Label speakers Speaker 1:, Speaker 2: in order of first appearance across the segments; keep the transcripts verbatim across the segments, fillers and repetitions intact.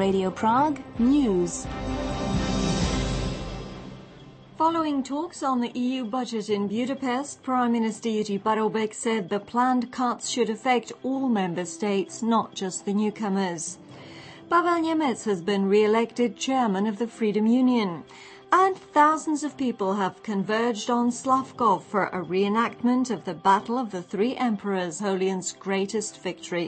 Speaker 1: Radio Prague News.
Speaker 2: Following talks on the E U budget in Budapest, Prime Minister Jiří Paroubek said the planned cuts should affect all member states, not just the newcomers. Pavel Němec has been re-elected chairman of the Freedom Union. And thousands of people have converged on Slavkov for a reenactment of the Battle of the Three Emperors, Napoleon's greatest victory.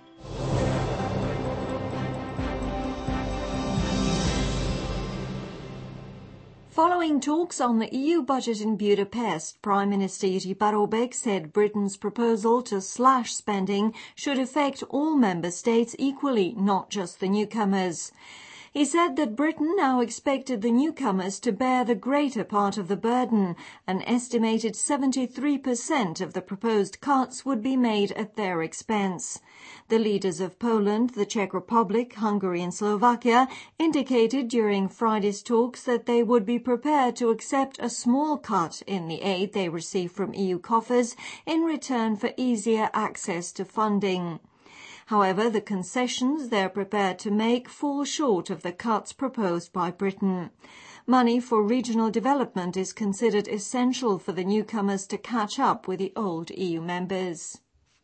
Speaker 2: Following talks on the E U budget in Budapest, Prime Minister Jiří Paroubek said Britain's proposal to slash spending should affect all member states equally, not just the newcomers. He said that Britain now expected the newcomers to bear the greater part of the burden. An estimated seventy-three percent of the proposed cuts would be made at their expense. The leaders of Poland, the Czech Republic, Hungary and Slovakia indicated during Friday's talks that they would be prepared to accept a small cut in the aid they receive from E U coffers in return for easier access to funding. However, the concessions they're prepared to make fall short of the cuts proposed by Britain. Money for regional development is considered essential for the newcomers to catch up with the old E U members.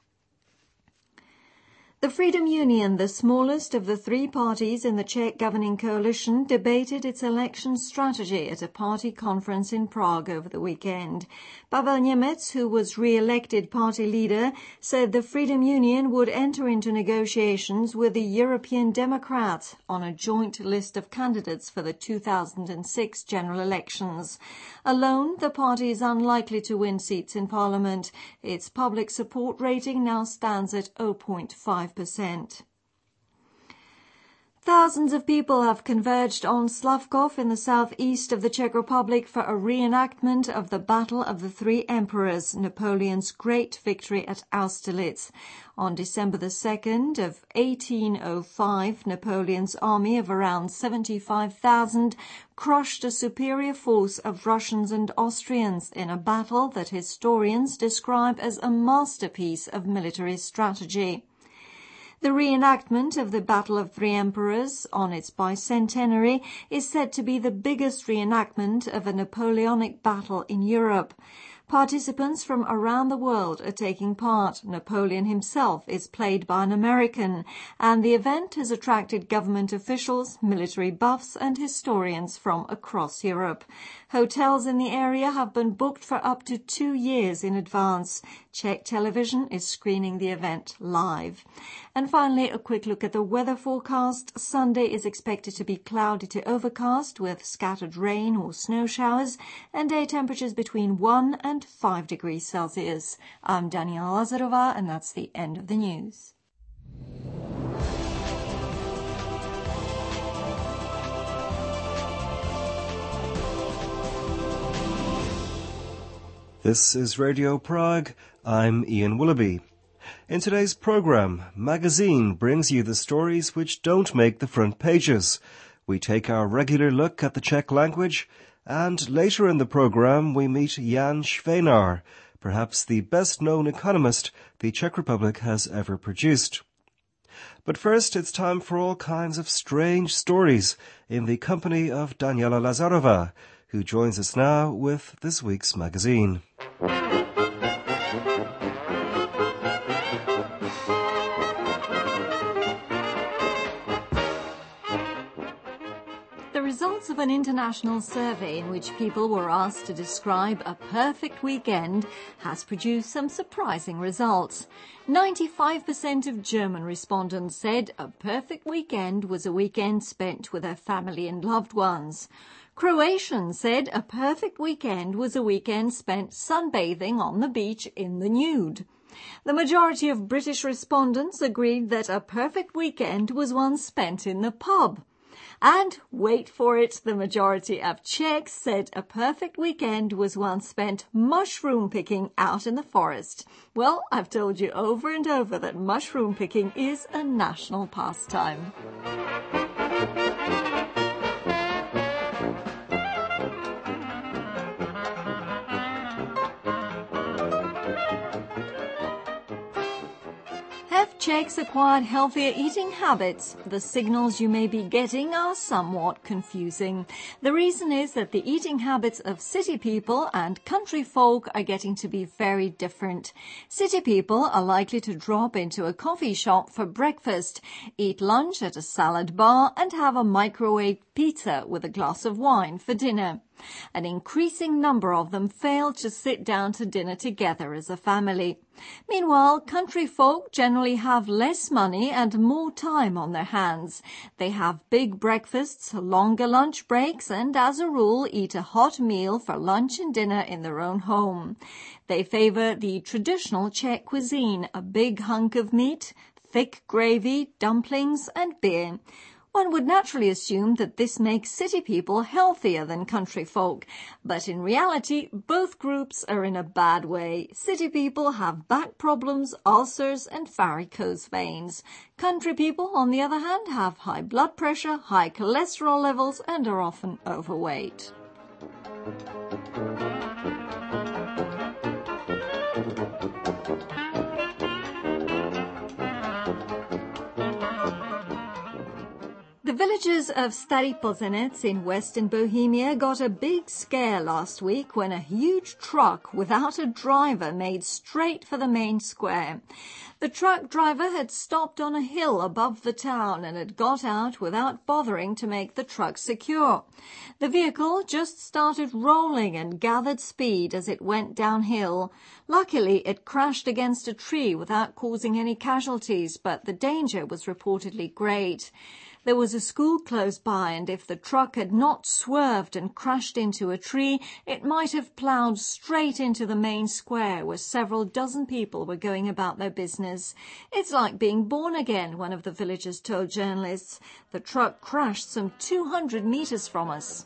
Speaker 2: The Freedom Union, the smallest of the three parties in the Czech governing coalition, debated its election strategy at a party conference in Prague over the weekend. Pavel Němec, who was re-elected party leader, said the Freedom Union would enter into negotiations with the European Democrats on a joint list of candidates for the two thousand six general elections. Alone, the party is unlikely to win seats in Parliament. Its public support rating now stands at zero point five percent. Thousands of people have converged on Slavkov in the southeast of the Czech Republic for a reenactment of the Battle of the Three Emperors, Napoleon's great victory at Austerlitz. On December the second of eighteen oh five, Napoleon's army of around seventy-five thousand crushed a superior force of Russians and Austrians in a battle that historians describe as a masterpiece of military strategy. The reenactment of the Battle of Three Emperors on its bicentenary is said to be the biggest reenactment of a Napoleonic battle in Europe. Participants from around the world are taking part. Napoleon himself is played by an American, and the event has attracted government officials, military buffs and historians from across Europe. Hotels in the area have been booked for up to two years in advance. Czech television is screening the event live. And finally, a quick look at the weather forecast. Sunday is expected to be cloudy to overcast with scattered rain or snow showers and day temperatures between one and five degrees Celsius. I'm Daniela Lazarova, and that's the end of the news.
Speaker 3: This is Radio Prague. I'm Ian Willoughby. In today's program, Magazine brings you the stories which don't make the front pages. We take our regular look at the Czech language, and later in the program we meet Jan Švejnar, perhaps the best-known economist the Czech Republic has ever produced. But first, it's time for all kinds of strange stories in the company of Daniela Lazarova, who joins us now with this week's magazine.
Speaker 2: The results of an international survey in which people were asked to describe a perfect weekend has produced some surprising results. ninety-five percent of German respondents said a perfect weekend was a weekend spent with their family and loved ones. Croatians said a perfect weekend was a weekend spent sunbathing on the beach in the nude. The majority of British respondents agreed that a perfect weekend was one spent in the pub. And, wait for it, the majority of Czechs said a perfect weekend was one spent mushroom picking out in the forest. Well, I've told you over and over that mushroom picking is a national pastime. Have Czechs acquired healthier eating habits? The signals you may be getting are somewhat confusing. The reason is that the eating habits of city people and country folk are getting to be very different. City people are likely to drop into a coffee shop for breakfast, eat lunch at a salad bar, and have a microwave pizza with a glass of wine for dinner. An increasing number of them fail to sit down to dinner together as a family. Meanwhile, country folk generally have less money and more time on their hands. They have big breakfasts, longer lunch breaks, and as a rule eat a hot meal for lunch and dinner in their own home. They favor the traditional Czech cuisine, a big hunk of meat, thick gravy, dumplings, and beer. One would naturally assume that this makes city people healthier than country folk, but in reality, both groups are in a bad way. City people have back problems, ulcers, and varicose veins. Country people, on the other hand, have high blood pressure, high cholesterol levels, and are often overweight. The villagers of Starý Plzeňec in western Bohemia got a big scare last week when a huge truck without a driver made straight for the main square. The truck driver had stopped on a hill above the town and had got out without bothering to make the truck secure. The vehicle just started rolling and gathered speed as it went downhill. Luckily, it crashed against a tree without causing any casualties, but the danger was reportedly great. There was a school close by, and if the truck had not swerved and crashed into a tree, it might have ploughed straight into the main square where several dozen people were going about their business. It's like being born again, one of the villagers told journalists. The truck crashed some two hundred meters from us.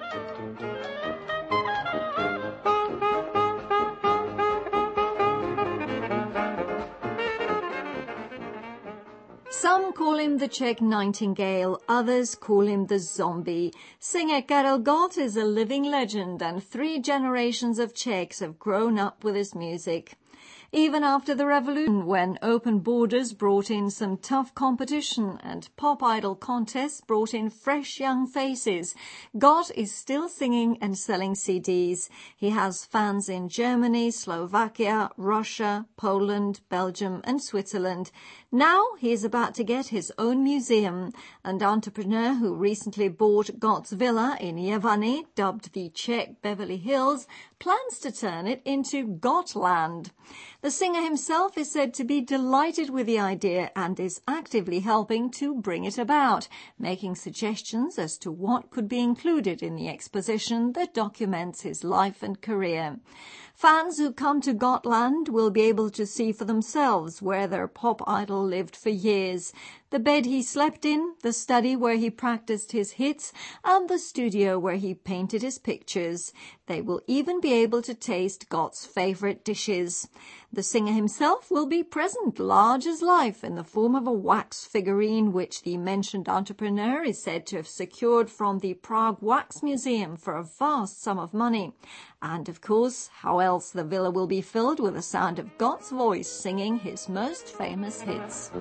Speaker 2: Some call him the Czech Nightingale, others call him the Zombie. Singer Karel Gott is a living legend, and three generations of Czechs have grown up with his music. Even after the revolution, when open borders brought in some tough competition and pop idol contests brought in fresh young faces, Gott is still singing and selling C Ds. He has fans in Germany, Slovakia, Russia, Poland, Belgium and Switzerland. Now he is about to get his own museum. An entrepreneur who recently bought Gott's villa in Jevany, dubbed the Czech Beverly Hills, plans to turn it into Gottland. The singer himself is said to be delighted with the idea and is actively helping to bring it about, making suggestions as to what could be included in the exposition that documents his life and career. Fans who come to Gottland will be able to see for themselves where their pop idol lived for years. The bed he slept in, the study where he practiced his hits, and the studio where he painted his pictures. They will even be able to taste Gott's favorite dishes. The singer himself will be present large as life in the form of a wax figurine which the mentioned entrepreneur is said to have secured from the Prague Wax Museum for a vast sum of money. And of course, how else the villa will be filled with the sound of Gott's voice singing his most famous hits.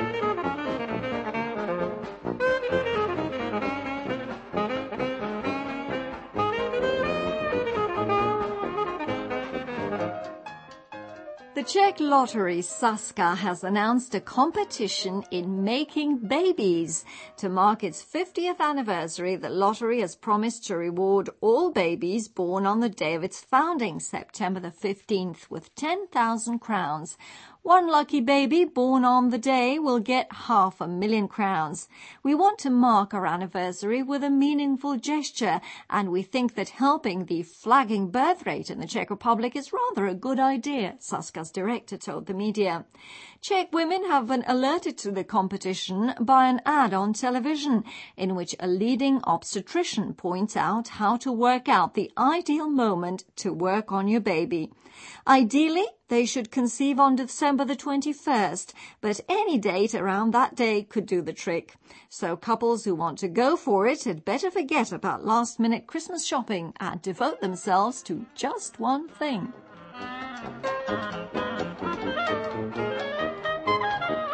Speaker 2: The Czech lottery Sazka has announced a competition in making babies. To mark its fiftieth anniversary, the lottery has promised to reward all babies born on the day of its founding, September the fifteenth, with ten thousand crowns. One lucky baby born on the day will get half a million crowns. We want to mark our anniversary with a meaningful gesture, and we think that helping the flagging birth rate in the Czech Republic is rather a good idea, Sazka's director told the media. Czech women have been alerted to the competition by an ad on television in which a leading obstetrician points out how to work out the ideal moment to work on your baby. Ideally, they should conceive on December the twenty-first, but any date around that day could do the trick. So couples who want to go for it had better forget about last-minute Christmas shopping and devote themselves to just one thing.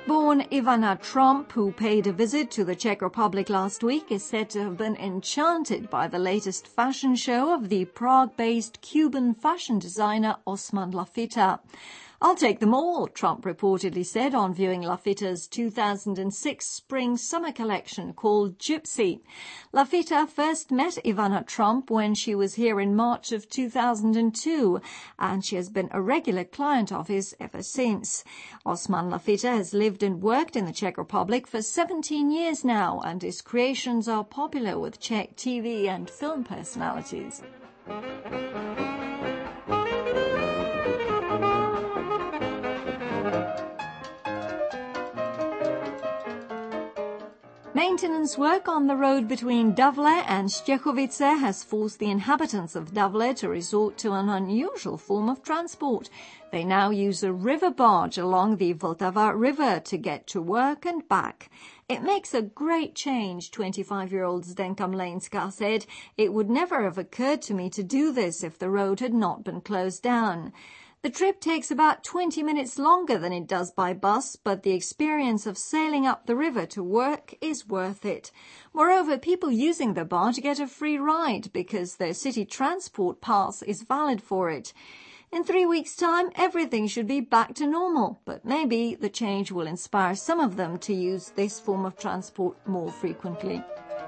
Speaker 2: Czech-born Ivana Trump, who paid a visit to the Czech Republic last week, is said to have been enchanted by the latest fashion show of the Prague-based Cuban fashion designer Osman Lafita. "I'll take them all," Trump reportedly said on viewing Lafita's two thousand six spring-summer collection called Gypsy. Lafita first met Ivana Trump when she was here in March of two thousand two, and she has been a regular client of his ever since. Osman Lafita has lived and worked in the Czech Republic for seventeen years now, and his creations are popular with Czech T V and film personalities. Maintenance work on the road between Davle and Štěchovice has forced the inhabitants of Davle to resort to an unusual form of transport. They now use a river barge along the Vltava River to get to work and back. "It makes a great change," twenty-five-year-old Zdenka Mlejnská said. "It would never have occurred to me to do this if the road had not been closed down." The trip takes about twenty minutes longer than it does by bus, but the experience of sailing up the river to work is worth it. Moreover, people using the barge get a free ride because their city transport pass is valid for it. In three weeks' time, everything should be back to normal, but maybe the change will inspire some of them to use this form of transport more frequently.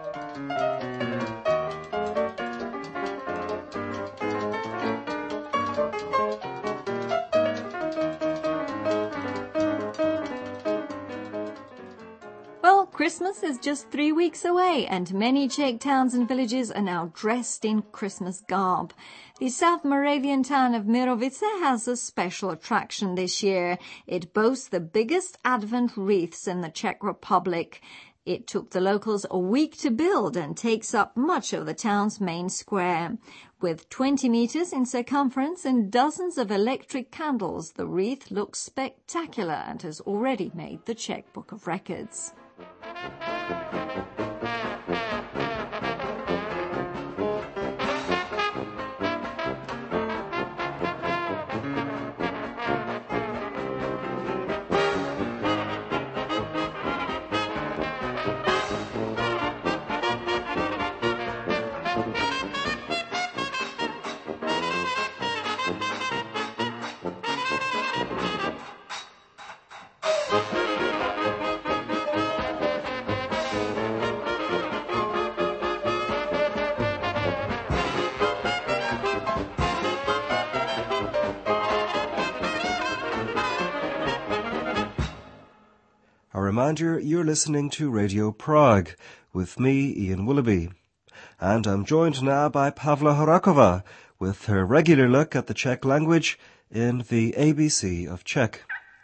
Speaker 2: Christmas is just three weeks away, and many Czech towns and villages are now dressed in Christmas garb. The South Moravian town of Mirovice has a special attraction this year. It boasts the biggest Advent wreaths in the Czech Republic. It took the locals a week to build and takes up much of the town's main square. With twenty meters in circumference and dozens of electric candles, the wreath looks spectacular and has already made the Czech Book of Records.
Speaker 3: A reminder, you're listening to Radio Prague with me, Ian Willoughby. And I'm joined now by Pavla Horakova with her regular look at the Czech language in the A B C of Czech.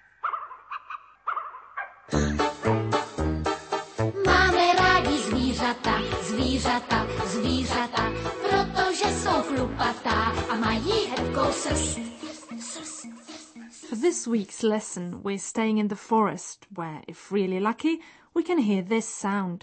Speaker 4: Máme rádi zvířata, zvířata, zvířata, protože jsou chlupatá a mají hebkou srst.
Speaker 5: For this week's lesson, we're staying in the forest, where, if really lucky, we can hear this sound.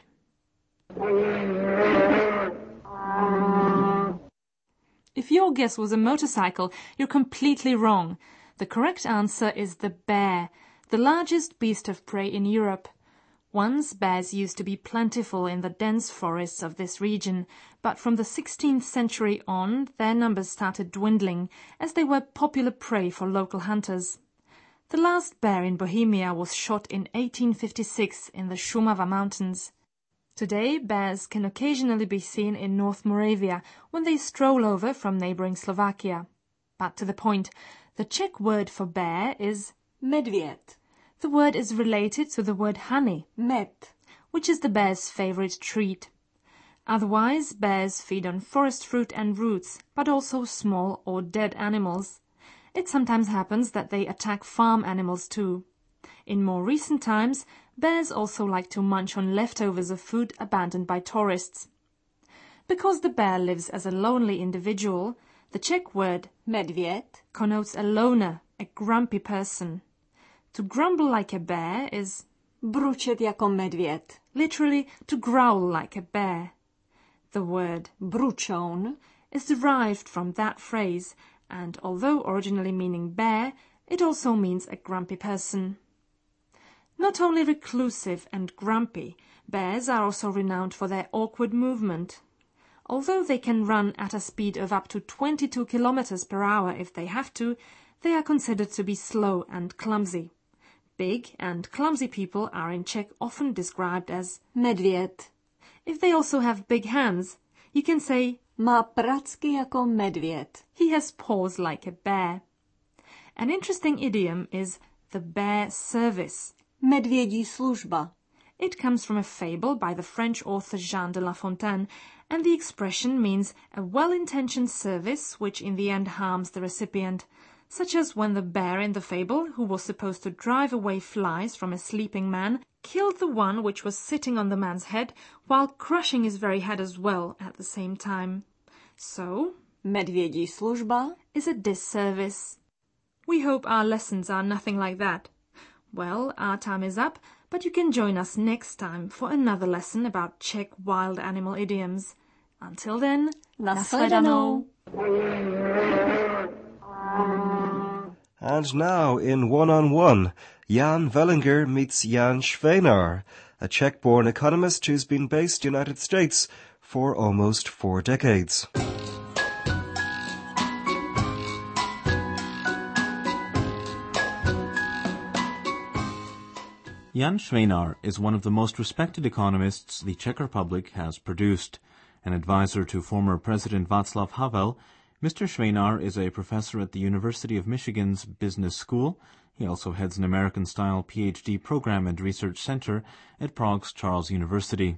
Speaker 5: If your guess was a motorcycle, you're completely wrong. The correct answer is the bear, the largest beast of prey in Europe. Once bears used to be plentiful in the dense forests of this region, but from the sixteenth century on, their numbers started dwindling, as they were popular prey for local hunters. The last bear in Bohemia was shot in eighteen fifty-six in the Šumava Mountains. Today, bears can occasionally be seen in North Moravia when they stroll over from neighboring Slovakia. But to the point, the Czech word for bear is
Speaker 1: medvěd.
Speaker 5: The word is related to the word honey,
Speaker 1: Med,
Speaker 5: which is the bear's favorite treat. Otherwise, bears feed on forest fruit and roots, but also small or dead animals. It sometimes happens that they attack farm animals too. In more recent times, bears also like to munch on leftovers of food abandoned by tourists. Because the bear lives as a lonely individual, the Czech word
Speaker 1: medvěd
Speaker 5: connotes a loner, a grumpy person. To grumble like a bear is
Speaker 1: bručet jako medvěd.
Speaker 5: literally to growl like a bear. The word
Speaker 1: Bručoun
Speaker 5: is derived from that phrase, and although originally meaning bear, it also means a grumpy person. Not only reclusive and grumpy, bears are also renowned for their awkward movement. Although they can run at a speed of up to twenty-two kilometers per hour if they have to, they are considered to be slow and clumsy. Big and clumsy people are in Czech often described as
Speaker 1: medvěd.
Speaker 5: If they also have big hands, you can say
Speaker 1: Má pracky jako medvěd.
Speaker 5: he has paws like a bear. An interesting idiom is the bear service.
Speaker 1: Medvědí služba.
Speaker 5: It comes from a fable by the French author Jean de La Fontaine, and the expression means a well-intentioned service which in the end harms the recipient, such as when the bear in the fable, who was supposed to drive away flies from a sleeping man, killed the one which was sitting on the man's head, while crushing his very head as well at the same time. So,
Speaker 1: medvědí služba
Speaker 5: is a disservice. We hope our lessons are nothing like that. Well, our time is up, but you can join us next time for another lesson about Czech wild animal idioms. Until then,
Speaker 1: nashledanou.
Speaker 3: And now, in One-on-One, Jan Vellinger meets Jan Švenar, a Czech-born economist who's been based in the United States for almost four decades.
Speaker 6: Jan Švenar is one of the most respected economists the Czech Republic has produced. An advisor to former President Václav Havel, Mister Švenar is a professor at the University of Michigan's Business School. He also heads an American-style P H D program and research center at Prague's Charles University.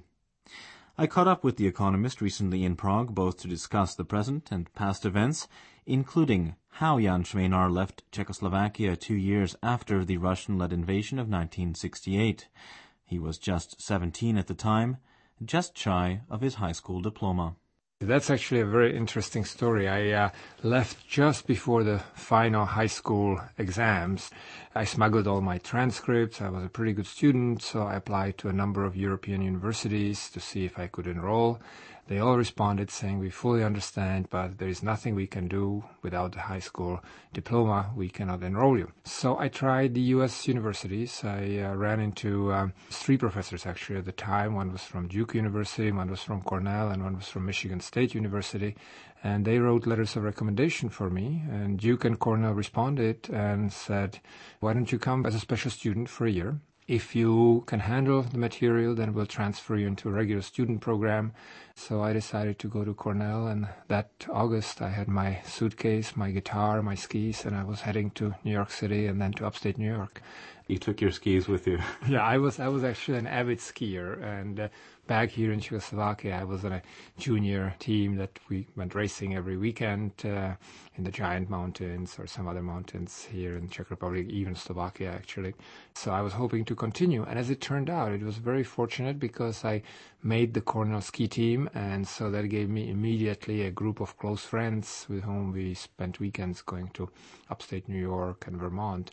Speaker 6: I caught up with the economist recently in Prague, both to discuss the present and past events, including how Jan Švenar left Czechoslovakia two years after the Russian-led invasion of nineteen sixty-eight. He was just seventeen at the time, just shy of his high school diploma.
Speaker 7: That's actually a very interesting story. I uh, left just before the final high school exams. I smuggled all my transcripts. I was a pretty good student, so I applied to a number of European universities to see if I could enroll. They all responded saying, we fully understand, but there is nothing we can do without the high school diploma. We cannot enroll you. So I tried the U S universities. I uh, ran into um, three professors actually at the time. One was from Duke University, one was from Cornell, and one was from Michigan State University. And they wrote letters of recommendation for me. And Duke and Cornell responded and said, why don't you come as a special student for a year? If you can handle the material, then we'll transfer you into a regular student program. So I decided to go to Cornell, and that August I had my suitcase, my guitar, my skis, and I was heading to New York City and then to upstate New York.
Speaker 6: You took your skis with you.
Speaker 7: Yeah, I was I was actually an avid skier, and uh, back here in Czechoslovakia I was on a junior team that we went racing every weekend uh, in the Giant Mountains or some other mountains here in Czech Republic, even Slovakia actually. So I was hoping to continue, and as it turned out, it was very fortunate because I made the Cornell ski team, and so that gave me immediately a group of close friends with whom we spent weekends going to upstate New York and Vermont.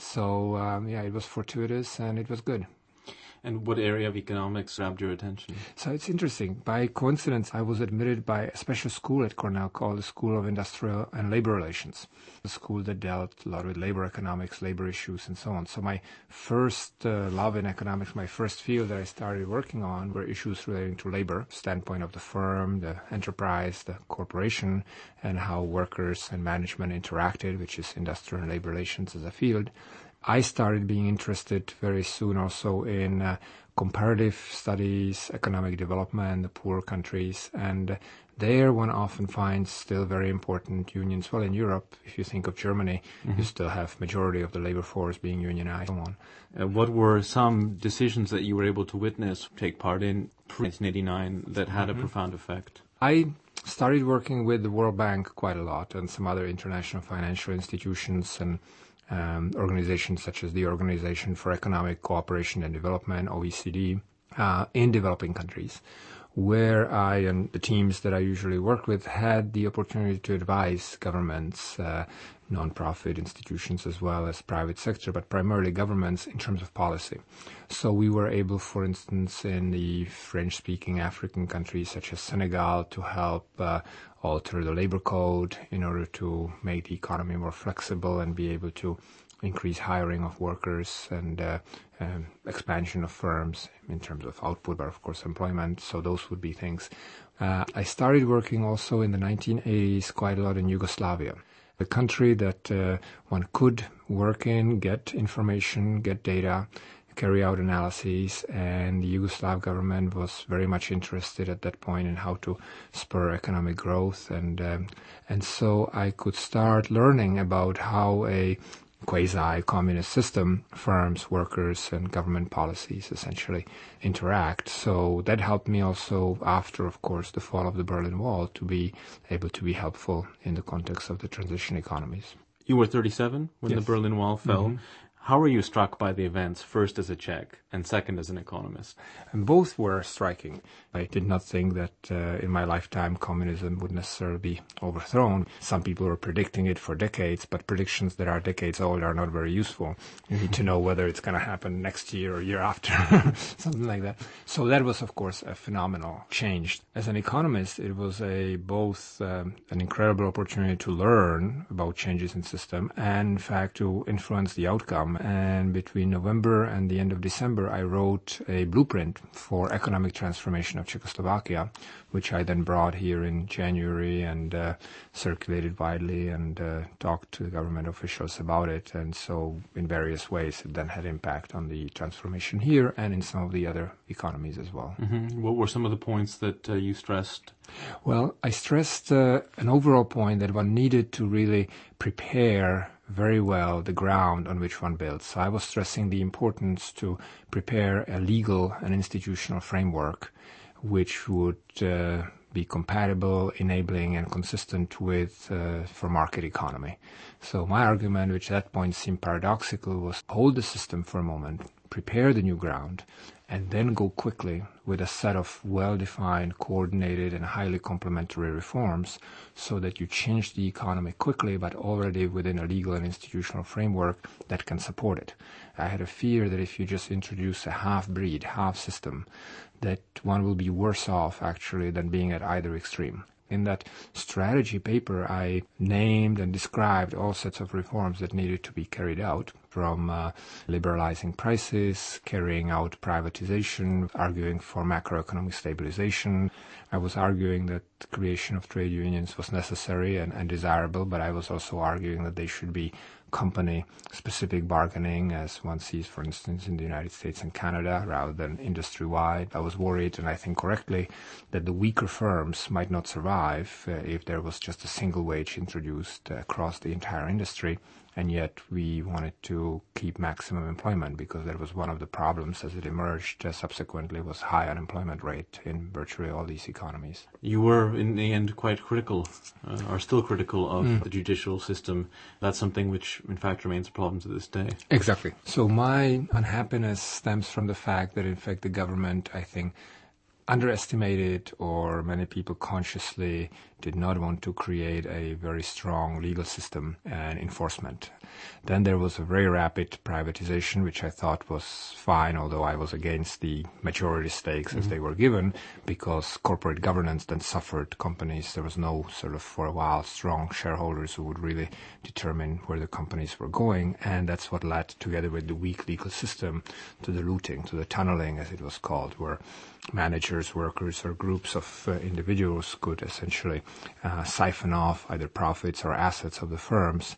Speaker 7: So um, yeah, it was fortuitous and it was good.
Speaker 6: And what area of economics grabbed your attention?
Speaker 7: So it's interesting. By coincidence, I was admitted by a special school at Cornell called the School of Industrial and Labor Relations, a school that dealt a lot with labor economics, labor issues, and so on. So my first uh, love in economics, my first field that I started working on were issues relating to labor, standpoint of the firm, the enterprise, the corporation, and how workers and management interacted, which is industrial and labor relations as a field. I started being interested very soon also in uh, comparative studies, economic development, the poor countries, and there one often finds still very important unions. Well, in Europe, if you think of Germany, mm-hmm. you still have majority of the labor force being unionized and so on.
Speaker 6: Uh, what were some decisions that you were able to witness, take part in nineteen eighty-nine that had mm-hmm. a profound effect?
Speaker 7: I started working with the World Bank quite a lot and some other international financial institutions and Um, organizations such as the Organization for Economic Cooperation and Development, O E C D, uh, in developing countries, where I and the teams that I usually worked with had the opportunity to advise governments, uh, non-profit institutions as well as private sector, but primarily governments in terms of policy. So we were able, for instance, in the French-speaking African countries such as Senegal, to help uh, alter the labor code in order to make the economy more flexible and be able to increase hiring of workers and uh, um, expansion of firms in terms of output, but of course employment. So those would be things. Uh, I started working also in the nineteen eighties quite a lot in Yugoslavia, a country that uh, one could work in, get information, get data, carry out analyses, and the Yugoslav government was very much interested at that point in how to spur economic growth, and um, and so I could start learning about how a quasi-communist system, firms, workers, and government policies essentially interact. So that helped me also after, of course, the fall of the Berlin Wall to be able to be helpful in the context of the transition economies.
Speaker 6: You were thirty-seven when
Speaker 7: Yes.
Speaker 6: the Berlin Wall fell.
Speaker 7: Mm-hmm.
Speaker 6: How were you struck by the events, first as a Czech and second as an economist?
Speaker 7: And both were striking. I did not think that uh, in my lifetime communism would necessarily be overthrown. Some people were predicting it for decades, but predictions that are decades old are not very useful. You need to know whether it's going to happen next year or year after, something like that. So that was, of course, a phenomenal change. As an economist, it was a both um, an incredible opportunity to learn about changes in system and, in fact, to influence the outcome. And between November and the end of December, I wrote a blueprint for economic transformation of Czechoslovakia, which I then brought here in January and uh, circulated widely and uh, talked to the government officials about it. And so in various ways, it then had impact on the transformation here and in some of the other economies as well.
Speaker 6: Mm-hmm. What were some of the points that uh, you stressed?
Speaker 7: Well, I stressed uh, an overall point that one needed to really prepare very well the ground on which one builds. So I was stressing the importance to prepare a legal and institutional framework which would uh, be compatible, enabling, and consistent with uh, for market economy. So my argument, which at that point seemed paradoxical, was hold the system for a moment, prepare the new ground, and then go quickly with a set of well-defined, coordinated, and highly complementary reforms so that you change the economy quickly, but already within a legal and institutional framework that can support it. I had a fear that if you just introduce a half-breed, half-system, that one will be worse off, actually, than being at either extreme. In that strategy paper, I named and described all sets of reforms that needed to be carried out, from uh, liberalizing prices, carrying out privatization, arguing for macroeconomic stabilization. I was arguing that the creation of trade unions was necessary and, and desirable, but I was also arguing that they should be company-specific bargaining, as one sees, for instance, in the United States and Canada, rather than industry-wide. I was worried, and I think correctly, that the weaker firms might not survive uh, if there was just a single wage introduced uh, across the entire industry. And yet we wanted to keep maximum employment because that was one of the problems as it emerged uh, subsequently was high unemployment rate in virtually all these economies.
Speaker 6: You were, in the end, quite critical, uh, are still critical of
Speaker 7: Mm.
Speaker 6: the judicial system. That's something which, in fact, remains a problem to this day.
Speaker 7: Exactly. So my unhappiness stems from the fact that, in fact, the government, I think, underestimated, or many people consciously did not want to create a very strong legal system and enforcement. Then there was a very rapid privatization, which I thought was fine, although I was against the majority stakes mm-hmm. as they were given, because corporate governance then suffered companies. There was no sort of, for a while, strong shareholders who would really determine where the companies were going, and that's what led, together with the weak legal system, to the looting, to the tunneling, as it was called, where managers, workers, or groups of uh, individuals could essentially uh, siphon off either profits or assets of the firms.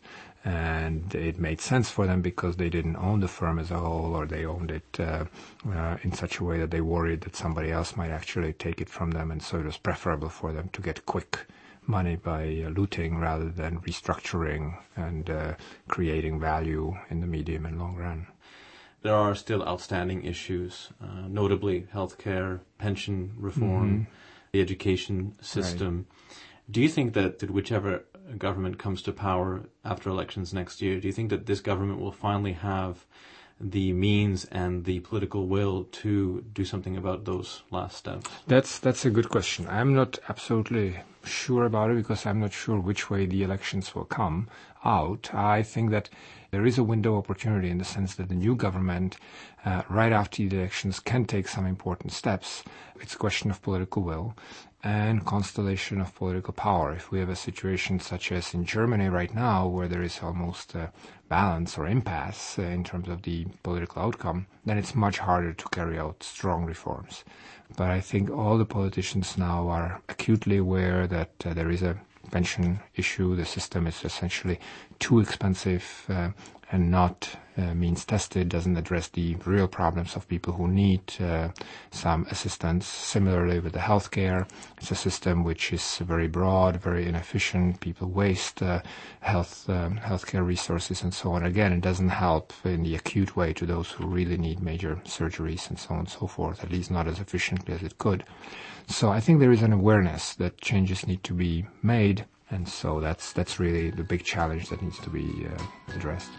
Speaker 7: And it made sense for them because they didn't own the firm as a whole, or they owned it uh, uh, in such a way that they worried that somebody else might actually take it from them. And so it was preferable for them to get quick money by uh, looting rather than restructuring and uh, creating value in the medium and long run.
Speaker 6: There are still outstanding issues, uh, notably healthcare, pension reform, mm-hmm. the education system. Right. Do you think that, that whichever government comes to power after elections next year, do you think that this government will finally have the means and the political will to do something about those last steps?
Speaker 7: That's that's a good question. I'm not absolutely sure about it because I'm not sure which way the elections will come. out. I think that there is a window of opportunity in the sense that the new government, uh, right after the elections, can take some important steps. It's a question of political will and constellation of political power. If we have a situation such as in Germany right now, where there is almost a balance or impasse uh, in terms of the political outcome, then it's much harder to carry out strong reforms. But I think all the politicians now are acutely aware that uh, there is a pension issue. The system is essentially too expensive uh, and not uh, means tested, doesn't address the real problems of people who need uh, some assistance. Similarly with the healthcare, it's a system which is very broad, very inefficient. People waste uh, health um, healthcare resources and so on. Again, it doesn't help in the acute way to those who really need major surgeries and so on and so forth, at least not as efficiently as it could. So I think there is an awareness that changes need to be made, and so that's that's really the big challenge that needs to be uh, addressed.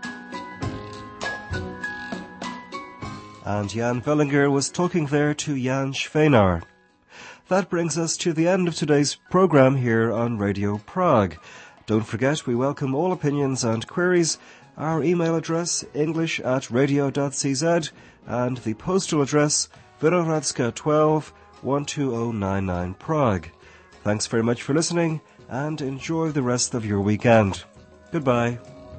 Speaker 3: And Jan Vellinger was talking there to Jan Schwenar. That brings us to the end of today's program here on Radio Prague. Don't forget, we welcome all opinions and queries. Our email address, english at radio dot c z, and the postal address, Vinohradska twelve, one two zero nine nine Prague. Thanks very much for listening, and enjoy the rest of your weekend. Goodbye.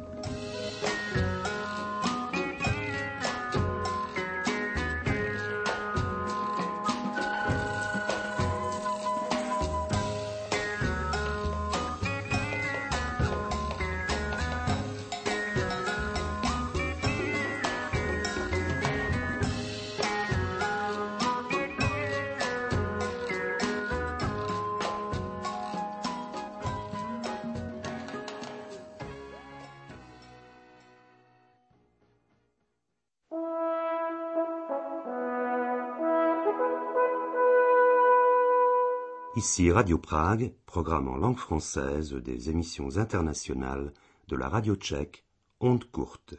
Speaker 8: Ici Radio Prague, programme en langue française des émissions internationales de la radio tchèque, Ondes courtes.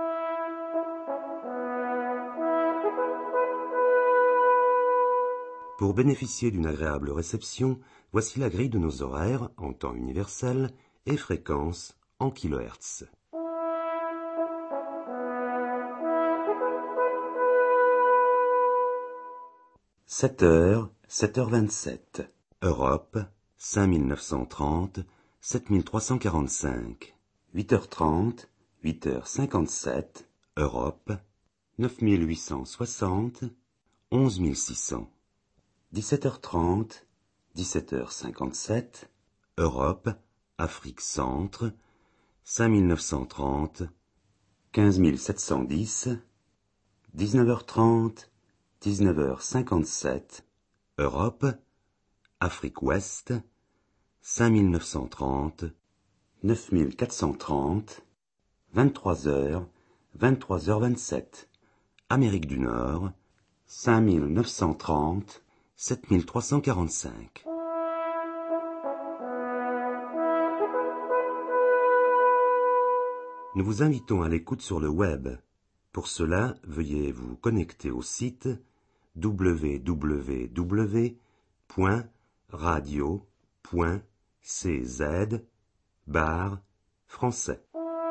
Speaker 8: Pour bénéficier d'une agréable réception, voici la grille de nos horaires en temps universel et fréquence en kilohertz. sept heures, sept heures vingt-sept. Europe, cinq mille neuf cent trente, sept mille trois cent quarante-cinq. huit heures trente, huit heures cinquante-sept. Europe, neuf mille huit cent soixante, onze mille six cents. dix-sept heures trente, dix-sept heures cinquante-sept. Europe, Afrique centre, cinq mille neuf cent trente, quinze mille sept cent dix. dix-neuf heures trente, dix-neuf heures cinquante-sept. Europe, Afrique ouest, cinq mille neuf cent trente, neuf mille quatre cent trente. vingt-trois heures, vingt-trois heures vingt-sept. Amérique du Nord, cinq mille neuf cent trente, sept mille trois cent quarante-cinq. Nous vous invitons à l'écoute sur le web. Pour cela, veuillez vous connecter au site w w w point radio point c z barre français.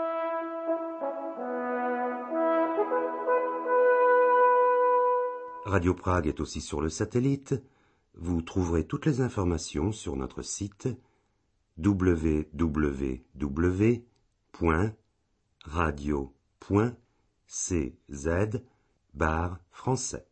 Speaker 8: Radio Prague est aussi sur le satellite. Vous trouverez toutes les informations sur notre site w w w point radio point c z barre français.